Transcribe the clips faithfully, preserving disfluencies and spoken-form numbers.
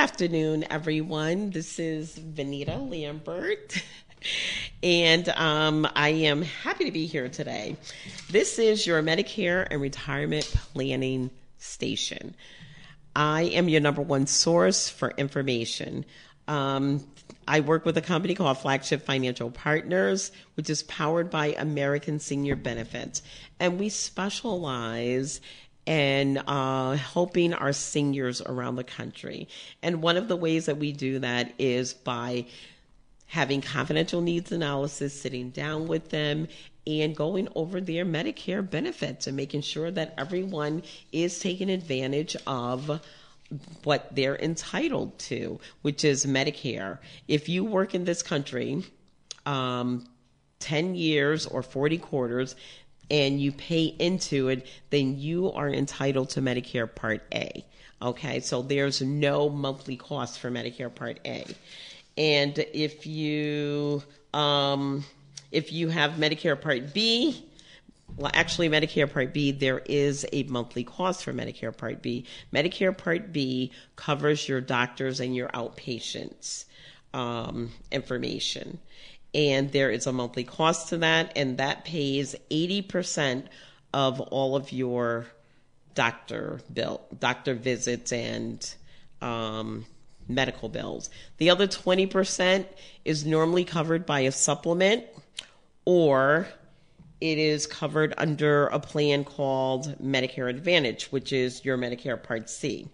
afternoon, everyone. This is Vanita Lambert, and um, I am happy to be here today. This is your Medicare and Retirement Planning Station. I am your number one source for information. Um, I work with a company called Flagship Financial Partners, which is powered by American Senior Benefits, and we specialize and uh, helping our seniors around the country. And one of the ways that we do that is by having confidential needs analysis, sitting down with them, and going over their Medicare benefits and making sure that everyone is taking advantage of what they're entitled to, which is Medicare. If you work in this country um, ten years or forty quarters, and you pay into it, then you are entitled to Medicare Part A. Okay, so there's no monthly cost for Medicare Part A. And if you um, if you have Medicare Part B, well, actually Medicare Part B, there is a monthly cost for Medicare Part B. Medicare Part B covers your doctors and your outpatients um, information. And there is a monthly cost to that, and that pays eighty percent of all of your doctor bill, doctor visits and um, medical bills. The other twenty percent is normally covered by a supplement, or it is covered under a plan called Medicare Advantage, which is your Medicare Part C.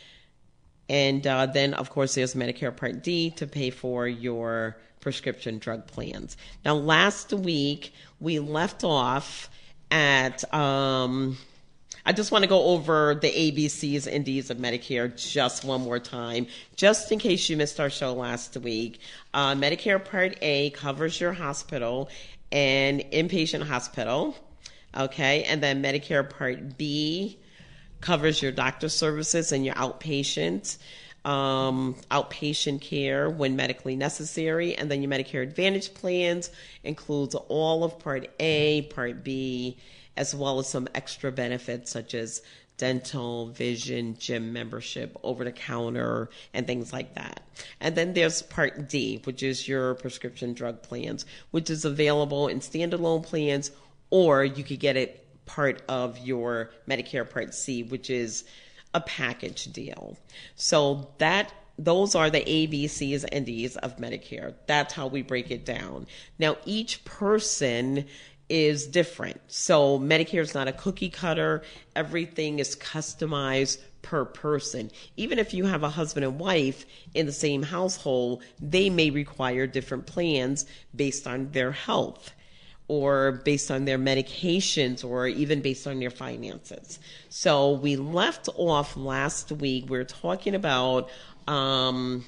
And uh, then, of course, there's Medicare Part D to pay for your prescription drug plans. Now, last week, we left off at, um, I just want to go over the A B Cs and Ds of Medicare just one more time, just in case you missed our show last week. Uh, Medicare Part A covers your hospital and inpatient hospital, okay? And then Medicare Part B covers your doctor services and your outpatient, um, outpatient care when medically necessary. And then your Medicare Advantage plans includes all of Part A, Part B, as well as some extra benefits such as dental, vision, gym membership, over-the-counter, and things like that. And then there's Part D, which is your prescription drug plans, which is available in standalone plans, or you could get it part of your Medicare Part C, which is a package deal. So that those are the A, B, C's, and D's of Medicare. That's how we break it down. Now, each person is different. So Medicare is not a cookie cutter. Everything is customized per person. Even if you have a husband and wife in the same household, they may require different plans based on their health, or based on their medications, or even based on their finances. So we left off last week, we were talking about um,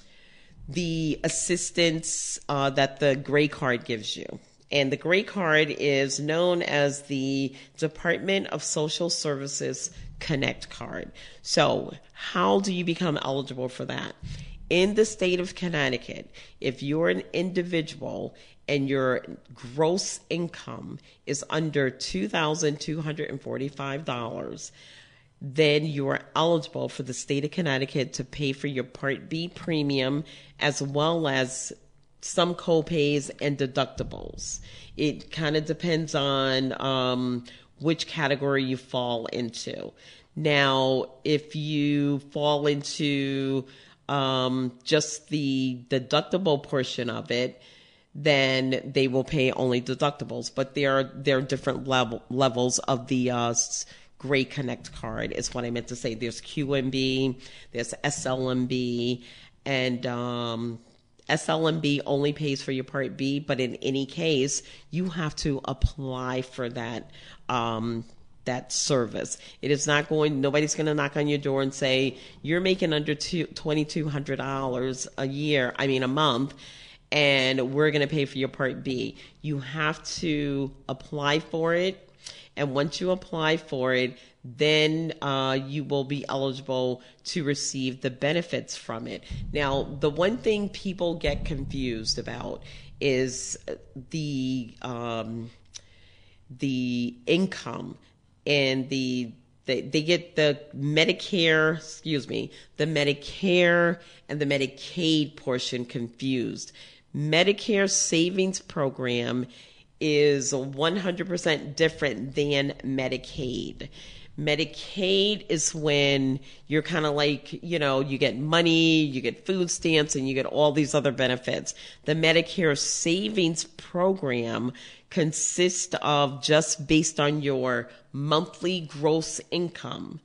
the assistance uh, that the Gray Card gives you. And the Gray Card is known as the Department of Social Services Connect Card. So how do you become eligible for that? In the state of Connecticut, if you're an individual and your gross income is under two thousand two hundred forty-five dollars, then you are eligible for the state of Connecticut to pay for your Part B premium, as well as some co-pays and deductibles. It kind of depends on um, which category you fall into. Now, if you fall into um, just the deductible portion of it, then they will pay only deductibles. But there are there are different level levels of the uh, Gray Connect card, is what I meant to say. There's Q M B, there's S L M B, and um, S L M B only pays for your Part B, but in any case, you have to apply for that um, that service. It is not going, nobody's going to knock on your door and say, you're making under two, twenty-two hundred dollars a year, I mean a month, and we're going to pay for your Part B. You have to apply for it, and once you apply for it, then uh, you will be eligible to receive the benefits from it. Now, the one thing people get confused about is the um, the income and the they, they get the Medicare, excuse me, the Medicare and the Medicaid portion confused. Medicare Savings Program is one hundred percent different than Medicaid. Medicaid is when you're kind of like, you know, you get money, you get food stamps, and you get all these other benefits. The Medicare Savings Program consists of just based on your monthly gross income.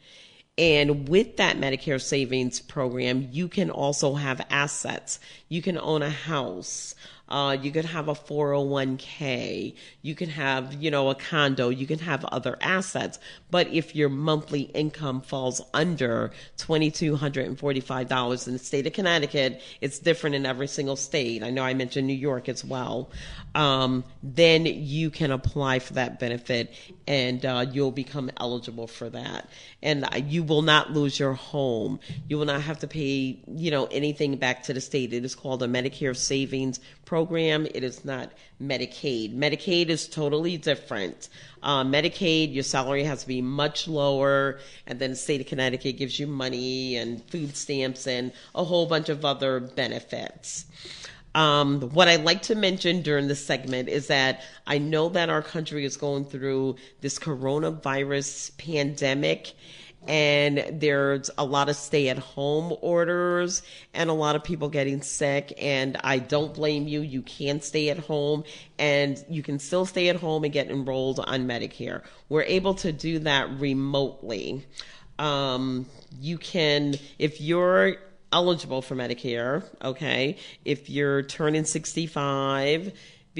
And with that Medicare Savings Program, you can also have assets. You can own a house. Uh, you could have a four oh one k. You can have, you know, a condo. You can have other assets. But if your monthly income falls under two thousand two hundred forty-five dollars in the state of Connecticut, it's different in every single state. I know I mentioned New York as well. Um, then you can apply for that benefit, and uh, you'll become eligible for that. And uh, you will not lose your home. You will not have to pay, you know, anything back to the state. It is called a Medicare Savings Program. It is not Medicaid. Medicaid is totally different. Uh, Medicaid, your salary has to be much lower, and then the state of Connecticut gives you money and food stamps and a whole bunch of other benefits. Um, what I'd like to mention during this segment is that I know that our country is going through this coronavirus pandemic, and there's a lot of stay-at-home orders and a lot of people getting sick, and I don't blame you. You can stay at home, and you can still stay at home and get enrolled on Medicare. We're able to do that remotely. Um, you can, if you're eligible for Medicare, okay, if you're turning sixty-five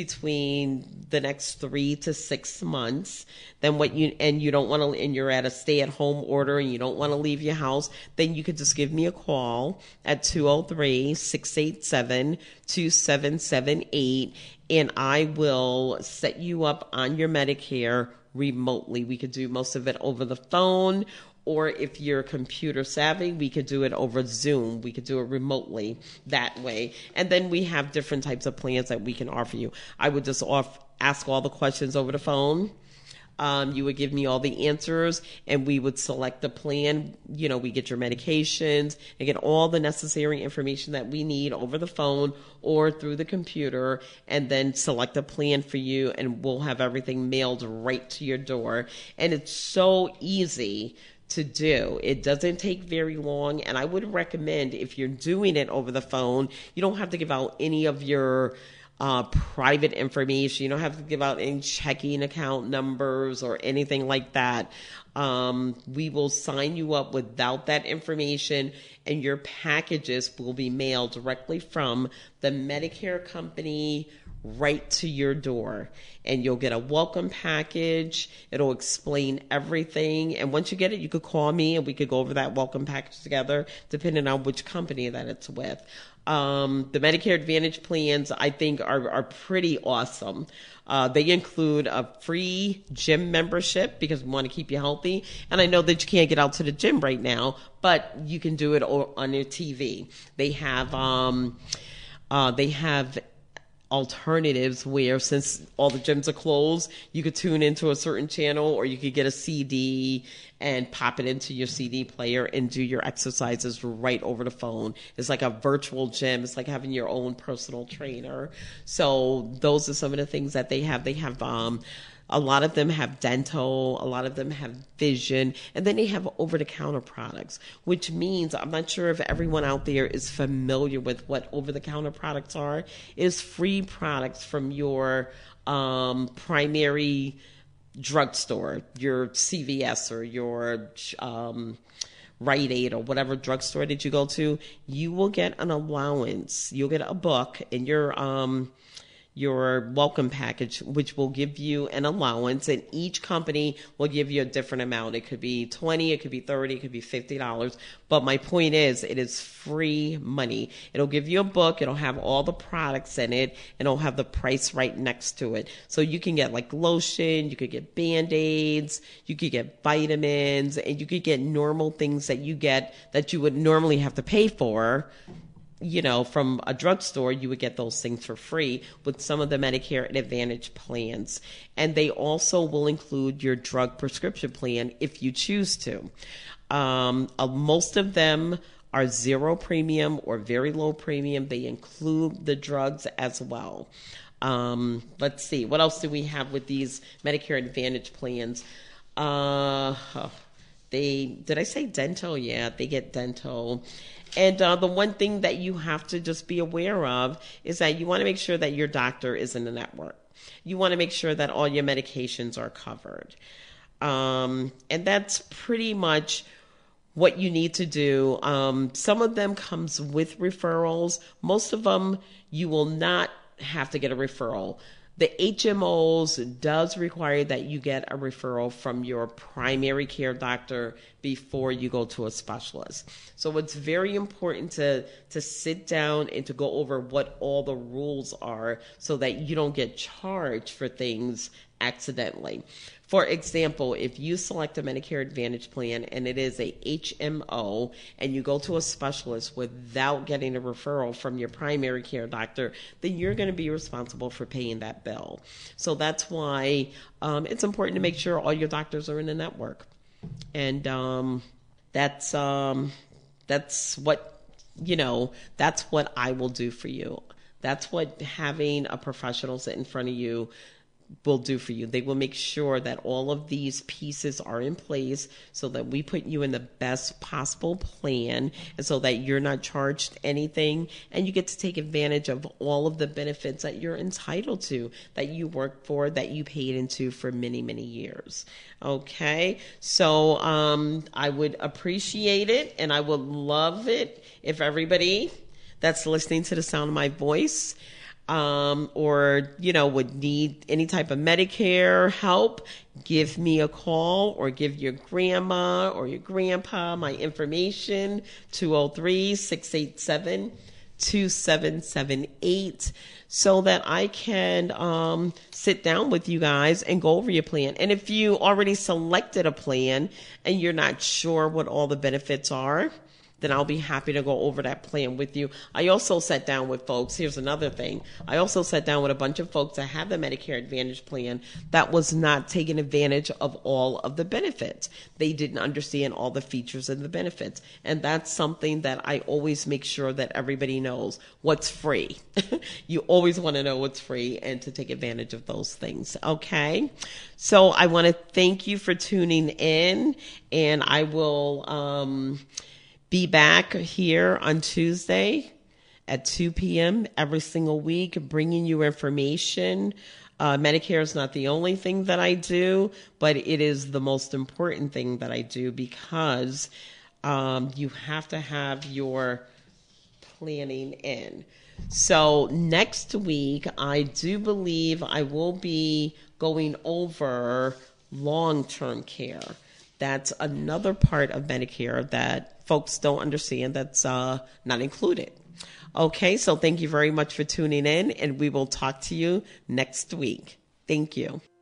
between the next three to six months, then what you, and you don't want to, and you're at a stay at home order and you don't want to leave your house, then you could just give me a call at two oh three, six eight seven, two seven seven eight, and I will set you up on your Medicare remotely. We could do most of it over the phone, or if you're computer savvy, we could do it over Zoom. We could do it remotely that way. And then we have different types of plans that we can offer you. I would just off, ask all the questions over the phone. Um, you would give me all the answers, and we would select the plan. You know, we get your medications and get all the necessary information that we need over the phone or through the computer, and then select a plan for you, and we'll have everything mailed right to your door. And it's so easy to do. It doesn't take very long, and I would recommend, if you're doing it over the phone, you don't have to give out any of your uh, private information. You don't have to give out any checking account numbers or anything like that. Um, we will sign you up without that information, and your packages will be mailed directly from the Medicare company right to your door, and you'll get a welcome package. It'll explain everything, and once you get it, you could call me and we could go over that welcome package together, depending on which company that it's with. Um, the Medicare Advantage plans, I think, are, are pretty awesome. Uh, they include a free gym membership because we want to keep you healthy. And I know that you can't get out to the gym right now, but you can do it on your T V. They have, um, uh, they have alternatives where, since all the gyms are closed, you could tune into a certain channel, or you could get a C D and pop it into your C D player and do your exercises right over the phone. It's like a virtual gym. It's like having your own personal trainer. So those are some of the things that they have. They have, um, a lot of them have dental, a lot of them have vision, and then they have over-the-counter products, which means, I'm not sure if everyone out there is familiar with what over-the-counter products are. It is free products from your um, primary drugstore, your C V S or your um, Rite Aid or whatever drugstore that you go to. You will get an allowance. You'll get a book in your um, your welcome package, which will give you an allowance, and each company will give you a different amount. It could be twenty, it could be thirty, it could be fifty dollars. But my point is, it is free money. It'll give you a book, it'll have all the products in it, and it'll have the price right next to it. So you can get like lotion, you could get Band-Aids, you could get vitamins, and you could get normal things that you get that you would normally have to pay for you know, from a drugstore, you would get those things for free with some of the Medicare Advantage plans. And they also will include your drug prescription plan if you choose to. Um, uh, most of them are zero premium or very low premium. They include the drugs as well. Um, let's see, what else do we have with these Medicare Advantage plans? Uh, they, did I say dental? Yeah, they get dental. And uh, the one thing that you have to just be aware of is that you want to make sure that your doctor is in the network. You want to make sure that all your medications are covered. Um, and that's pretty much what you need to do. Um, some of them comes with referrals. Most of them, you will not have to get a referral. The H M Os does require that you get a referral from your primary care doctor before you go to a specialist. So it's very important to, to sit down and to go over what all the rules are so that you don't get charged for things accidentally. For example, if you select a Medicare Advantage plan and it is a H M O and you go to a specialist without getting a referral from your primary care doctor, then you're going to be responsible for paying that bill. So that's why um, it's important to make sure all your doctors are in the network. And um, that's um, that's what, you know, that's what I will do for you. That's what having a professional sit in front of you will do for you. They will make sure that all of these pieces are in place so that we put you in the best possible plan and so that you're not charged anything and you get to take advantage of all of the benefits that you're entitled to, that you worked for, that you paid into for many, many years. Okay, so um, I would appreciate it and I would love it if everybody that's listening to the sound of my voice Um, or, you know, would need any type of Medicare help, give me a call or give your grandma or your grandpa my information, two oh three, six eight seven, two seven seven eight, so that I can um, sit down with you guys and go over your plan. And if you already selected a plan and you're not sure what all the benefits are, then I'll be happy to go over that plan with you. I also sat down with folks. Here's another thing. I also sat down with a bunch of folks that have the Medicare Advantage plan that was not taking advantage of all of the benefits. They didn't understand all the features and the benefits. And that's something that I always make sure that everybody knows what's free. You always want to know what's free and to take advantage of those things. Okay. So I want to thank you for tuning in, and I will, um, be back here on Tuesday at two p.m. every single week, bringing you information. Uh, Medicare is not the only thing that I do, but it is the most important thing that I do because um, you have to have your planning in. So next week, I do believe I will be going over long-term care. That's another part of Medicare that folks don't understand, that's uh, not included. Okay, so thank you very much for tuning in, and we will talk to you next week. Thank you.